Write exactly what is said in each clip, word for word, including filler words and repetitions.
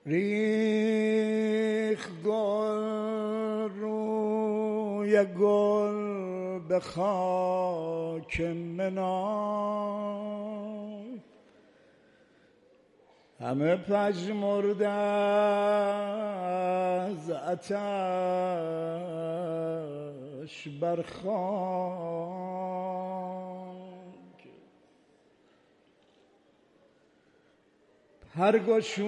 ریخ گل روی گل به خاک منا، همه پژمرده از آتش بر خاک، پر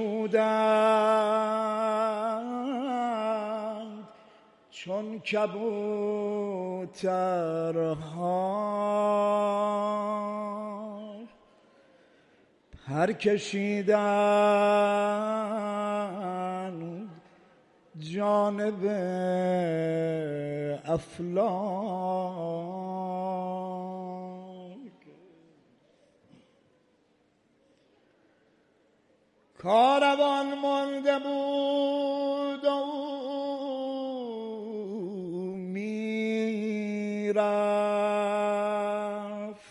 گشودند چون کبوترها، پر کشیدند جانب افلاک، کاروان مانده بود و می رفت،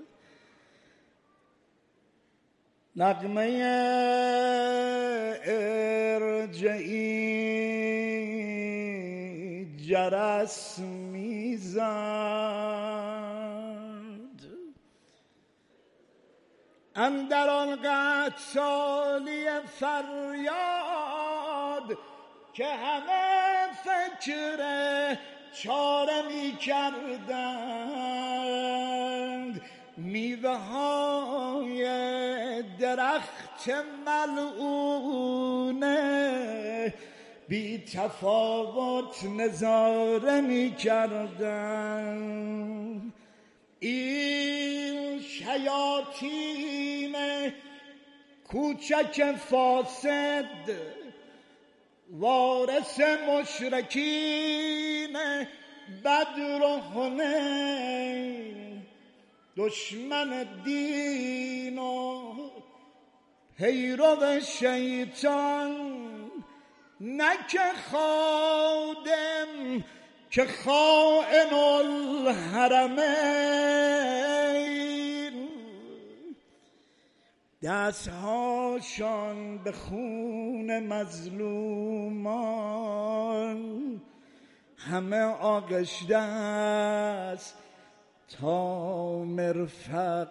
نغمه ارجعی جرس میزد، اندر آن قتالی فریاد که همه فکر چاره می کردند، میوه های درخت ملعونه بی تفاوت نظاره می کردند. این شیاطین کوچک فاسد وارث مشرکین بدر و حنین، دشمن دین و پیرو شیطان، نه که خادم که خائن الحرمین، دستهاشان به خون مظلومان همه آغشته است تا مرفق،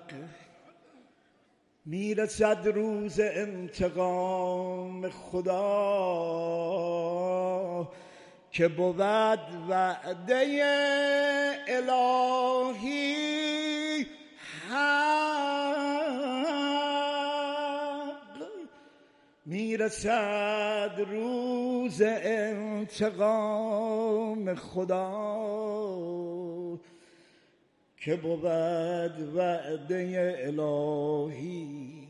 میرسد روز انتقام خدا که بود وعده الهی حق، میرسد روز انتقام خدا که بود وعده الهی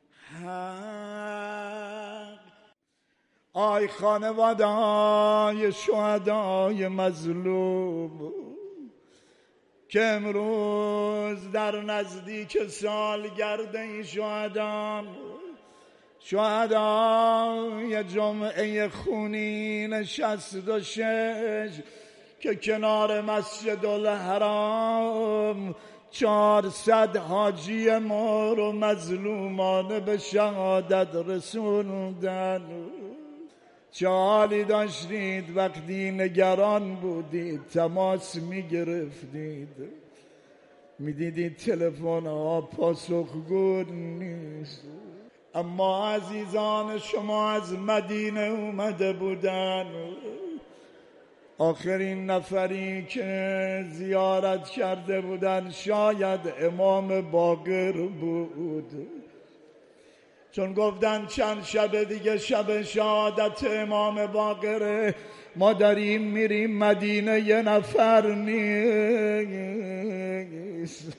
حق. آی خانواده‌های شهدای مظلوم که امروز در نزدیک سالگرد این شهدا، شهدای جمعه خونین شصت و شش که کنار مسجد الحرام چهارصد حاجی ما رو مظلومانه به شهادت رسوندن، چه حالی داشتید وقتی نگران بودید، تماس میگرفتید، میدیدید تلفن ها پاسخگو نیست، اما عزیزان شما از مدینه اومده بودن. آخرین نفری که زیارت کرده بودن شاید امام باقر بود، چون گفتن چند شب دیگه شب شهادت امام باقره، ما داریم میریم مدینه، یه نفر نیست.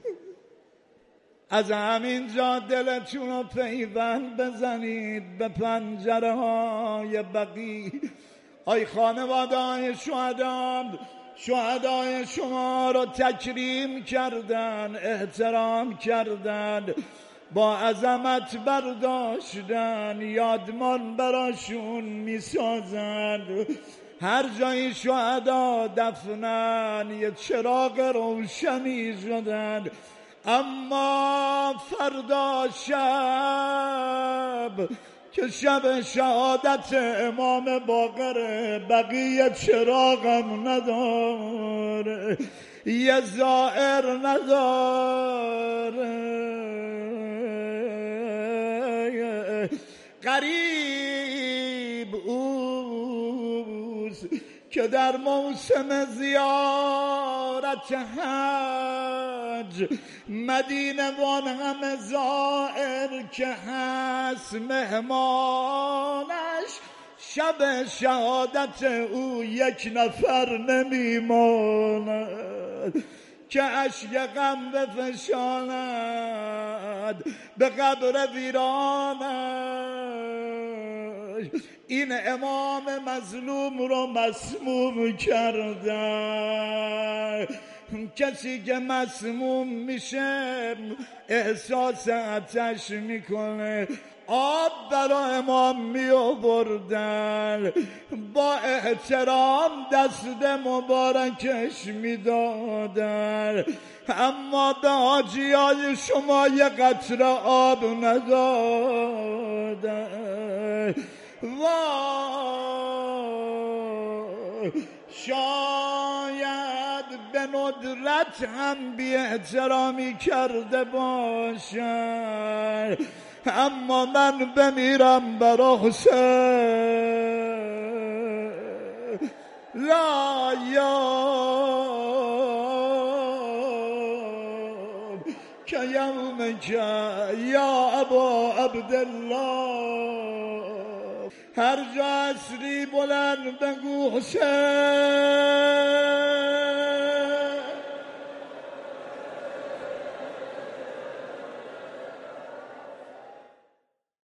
از همینجا دلتون رو پیوند بزنید به پنجره های بقیع. آی خانواده های شهدا، شهدای شما رو تکریم کردن، احترام کردن، با عظمت برداشتن، یادمان براشون میسازن. هر جای شهدا دفنن یه چراغ روشنی شدن، اما فردا شب که شب شهادت امام باقر بقیه چراغم نداره، یه زائر نداره. غریب اوست که در موسم زیارت حج مدینه وان همه زائر که هست مهمانش، شب شهادت او یک نفر نمیماند که اشک غم بفشاند به قبر ویرانش. این امام مظلوم رو مسموم کردن. کسی که مسموم میشه احساس آتش میکنه. آب برای امام می آوردن، با احترام دست مبارکش می دادن، اما به حاجیای شما یه قطره آب ندادن. وای شاید به ندرت هم بی احترامی کرده باشن، اما من بمیرم برا حسین. لا یوم که یومک یا ابا عبدالله. هر جا اصلی بلند بگو حسین.